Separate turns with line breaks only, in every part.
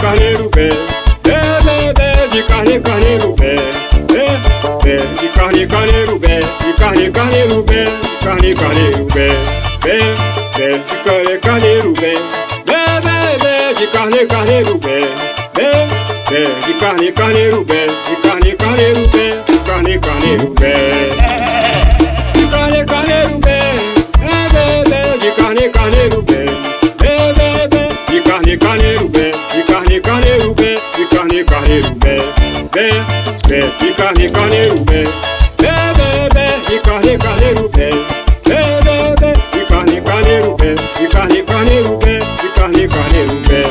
carneiro bé, bé, bé, bé, de carne, carneiro bé, bé, bé, de carne, carneiro bé, de carne, carneiro bé, carne, carneiro bé, bé, bé, de carne, carneiro bé, bé, bé, bé, de carne, carneiro bé, bé, bé, de carne, carneiro bé, de carne, carneiro bé, de carne, carneiro bé, de carne, carneiro bé, bé, bé, bé, de carne, carneiro bé, bé, bé, bé, de carne, carneiro bé, de carne, carneiro bé, de carne, carneiro bé, bé, bé, de carne, carneiro bé, bé, bé, bé, de carne, carneiro bé, bé, bé, bé, de carne, carneiro bé, de carne, carneiro bé, de carne, carneiro bé.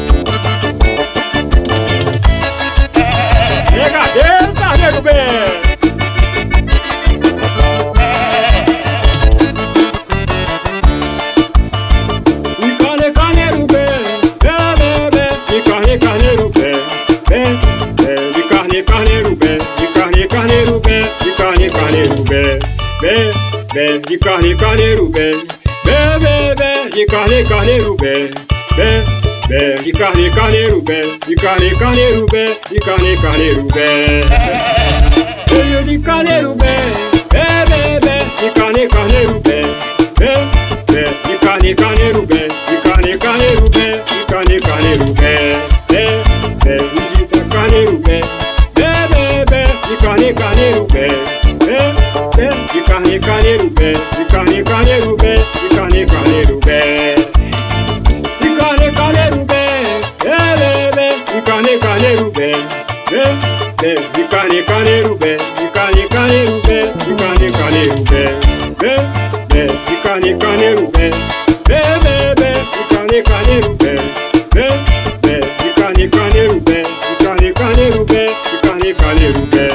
Brigadeiro carneiro bé. Carneiro bé, bé, bé, bé, de carne, carneiro bé, bé, bé, de carne, carneiro bé, de carne, carneiro bé, de carne, carneiro bé, bé, bé, de carne, carneiro bé, bé, bé, bé, de carne, carneiro bé, bé, bé, de carne, carneiro bé, de carne, carneiro bé, de carne, carneiro bé, veio de carneiro bé, bé, bé, bé, de carne, carneiro bé, bé, bé, de carne, carneiro bé, de carne, carneiro bé, de carne, carneiro bé, bé, bé, de carneiro bé, bé, bé, bé, de carne, carneiro bé, bé, bé, de carne, carneiro bé, de carne, carneiro bé, de carne, carneiro bé, de carne, carneiro bé, bé, bé, bé, de carne, carneiro bé, bé, bé, de carne, carneiro bé, de carne, carneiro bé, de carne, carneiro bé, bé, bé, de carne, carneiro bé, bé, bé, bé, de carne, carneiro bé, bé, bé, de carne, carneiro bé, de carne, carneiro bé, de carne, carneiro bé.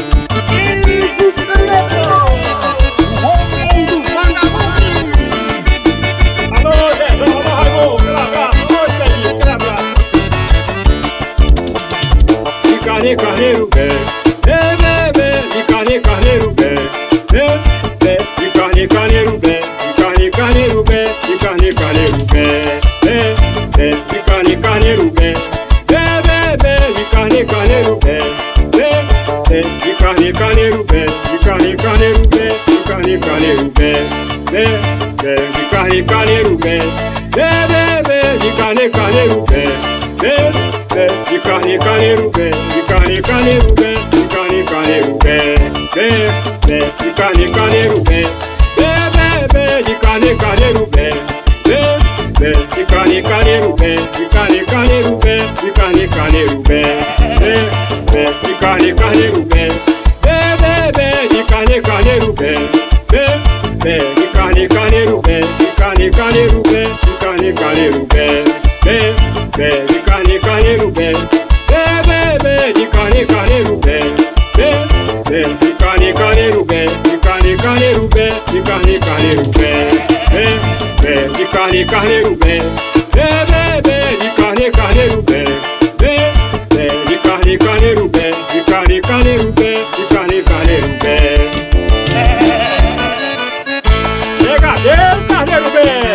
Alô, Zezão, alô, Raimundo, aquele abraço, alô, Expedito, aquele abraço. De carne, carneiro bé, bé, bé, bé, de carne, carneiro bé, bé, bé, de carne, carneiro bé, de carne, carneiro bé, de carne, carneiro bé, bé, bé, de carne, carneiro bé, bé, bé, bé, de carne, carneiro bé, bé, bé, de carne, carneiro bé, de carne, carneiro bé, de carne, carneiro bé, bé, bé, de carne, carneiro bé, bé, bé, bé, de carne, carneiro bé, bé, bé, de carne, carneiro bé, de carne, carneiro bé, de carne, carneiro bé, bé, bé, de carne, carneiro bé, bé, bé, bé, de carne, carneiro bé, bé, bé, de carne, carneiro bé, de carne, carneiro bé, de carne, carneiro bé, bé, bé, de carne, carneiro bé, bé, bé, bé, de carne, carneiro bé, bé, bé, de carne, carneiro bé, de carne, carneiro bé, de carne, carneiro bé, bé, bé, de carne, carneiro bé, bé, bé, bé, de carne, carneiro bé, bé, bé, de carne, carneiro bé, de carne, carneiro bé, de carne, carneiro bé, bé, bé, de carne, carneiro bé, bé, bé, bé, de carne, carneiro bé, bé, bé, de carne, carneiro bé, de carne, carneiro bé, de carne, carneiro bé. Brigadeiro carneiro bé.